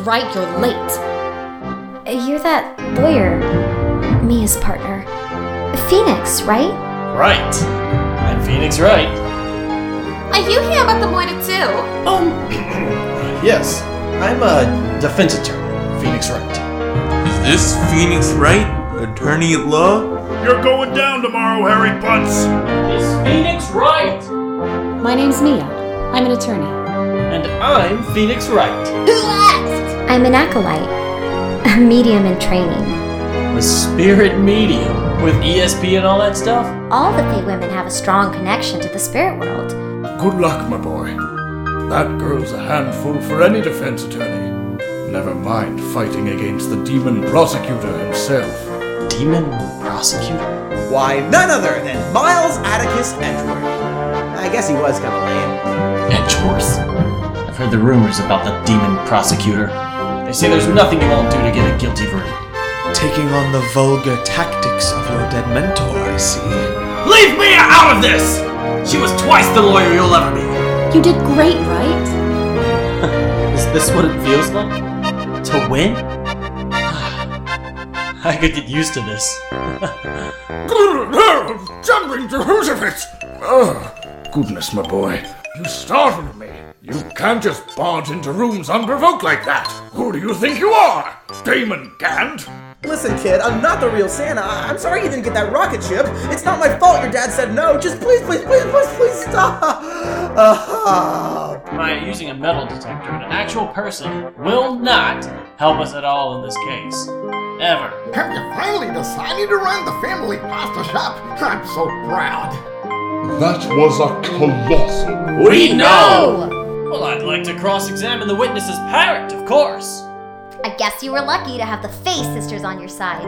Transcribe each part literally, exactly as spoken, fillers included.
right, you're late. You're that lawyer, Mia's partner. Phoenix, right? Right. I'm Phoenix Wright. Are you here about the murder too? Um, yes. I'm a defense attorney, Phoenix Wright. Is this Phoenix Wright, attorney at law? You're going down tomorrow, Harry Bunce! It's Phoenix Wright! My name's Mia. I'm an attorney. And I'm Phoenix Wright. I'm an acolyte, a medium in training. A spirit medium with E S P and all that stuff? All the Fey women have a strong connection to the spirit world. Good luck, my boy. That girl's a handful for any defense attorney. Never mind fighting against the demon prosecutor himself. Demon prosecutor? Why, none other than Miles Atticus Edgeworth. I guess he was kind of lame. Edgeworth? I've heard the rumors about the demon prosecutor. They say there's nothing you won't do to get a guilty verdict. Taking on the vulgar tactics of your dead mentor, I see. Leave Mia out of this! She was twice the lawyer you'll ever be. You did great, right? Is this what it feels like? To win? I could get used to this. Jumping Jehoshaphat! Oh, goodness, my boy. You startled me. You can't just barge into rooms unprovoked like that. Who do you think you are? Damon Gant? Listen, kid, I'm not the real Santa. I- I'm sorry you didn't get that rocket ship. It's not my fault your dad said no. Just please, please, please, please, please stop. Uh, Maya, using a metal detector and an actual person will not help us at all in this case. Ever. Have you finally decided to run the family pasta shop? I'm so proud. That was a colossal... We know! Well, I'd like to cross-examine the witness's parrot, of course. I guess you were lucky to have the Fey sisters on your side.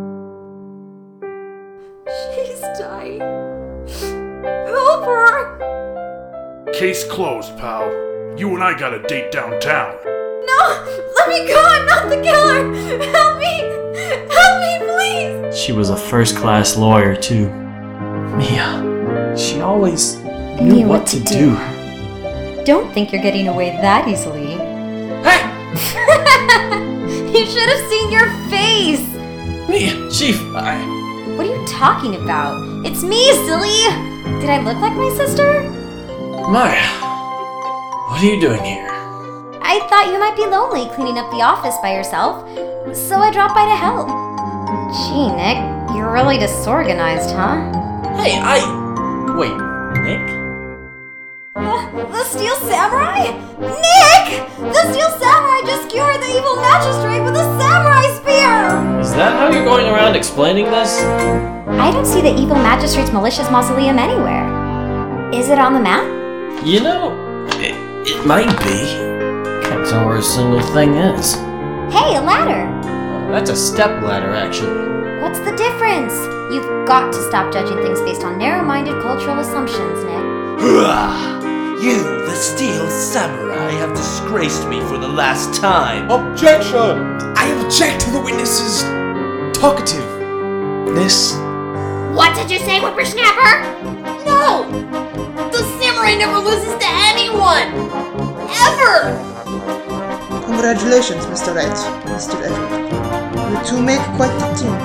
She's dying. Help her! Case closed, pal. You and I got a date downtown. No! Let me go! I'm not the killer! Help me! Help me, please! She was a first-class lawyer, too. Mia, she always knew, Knew what, what to, to do. do. Don't think you're getting away that easily. Hey! You should have seen your face! Mia, Chief, I... What are you talking about? It's me, silly! Did I look like my sister? Maya, what are you doing here? I thought you might be lonely cleaning up the office by yourself, so I dropped by to help. Gee, Nick, you're really disorganized, huh? Hey, I... Wait, Nick? Uh, the Steel Samurai? Nick! The Steel Samurai just skewered the evil magistrate with a samurai spear! Is that how you're going around explaining this? I don't see the evil magistrate's malicious mausoleum anywhere. Is it on the map? You know, it, it might be. Can't tell where a single thing is. Hey, a ladder! That's a step ladder, actually. What's the difference? You've got to stop judging things based on narrow-minded cultural assumptions, Nick. You, the Steel Samurai, have disgraced me for the last time. Objection! I object to the witness's talkativeness. What did you say, whippersnapper? No! The samurai never loses to anyone! Ever! Congratulations, Mister Wright, Mister Edward. You two make quite the team.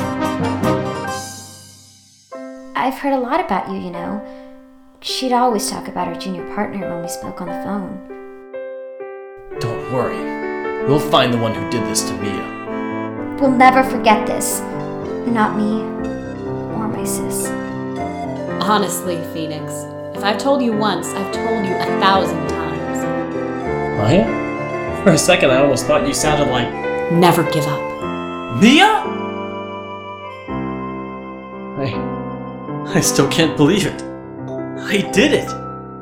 I've heard a lot about you, you know. She'd always talk about her junior partner when we spoke on the phone. Don't worry. We'll find the one who did this to Mia. We'll never forget this. Not me. Or my sis. Honestly, Phoenix, if I've told you once, I've told you a thousand times. Maya? For a second, I almost thought you sounded like... Never give up. Mia? I... I still can't believe it. I did it!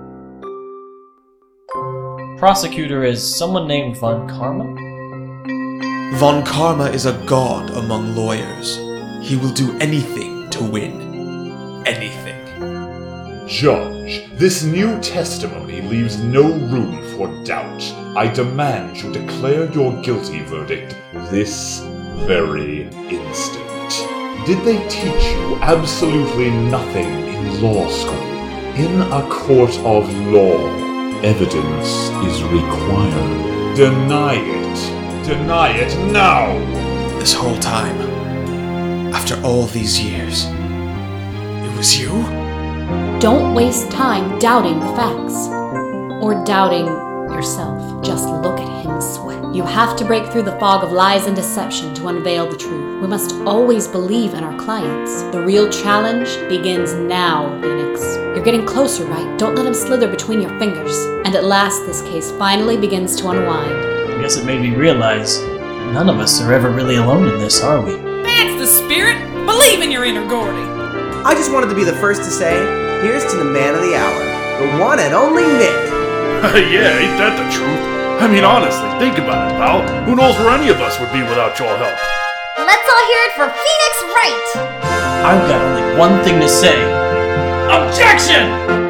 Prosecutor is someone named Von Karma? Von Karma is a god among lawyers. He will do anything to win. Anything. Judge, this new testimony leaves no room for doubt. I demand you declare your guilty verdict this very instant. Did they teach you absolutely nothing in law school? In a court of law, evidence is required. Deny it. Deny it now! This whole time, after all these years, it was you? Don't waste time doubting the facts. Or doubting yourself. Just look at him sweat. You have to break through the fog of lies and deception to unveil the truth. We must always believe in our clients. The real challenge begins now, Phoenix. You're getting closer, right? Don't let him slither between your fingers. And at last, this case finally begins to unwind. I guess it made me realize that none of us are ever really alone in this, are we? That's the spirit! Believe in your inner Gordy! I just wanted to be the first to say, here's to the man of the hour, the one and only Nick. Yeah, ain't that the truth? I mean, honestly, think about it, pal. Who knows where any of us would be without your help? Let's all hear it for Phoenix Wright! I've got only one thing to say. Objection!